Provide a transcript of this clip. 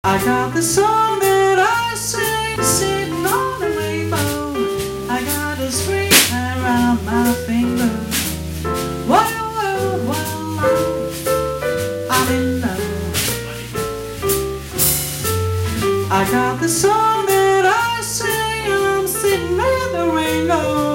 I got the song that I sing, sitting on the rainbow. I got a string around my finger. What a world, what a life, I'm in love. I got the song that I sing, I'm sitting on the rainbow.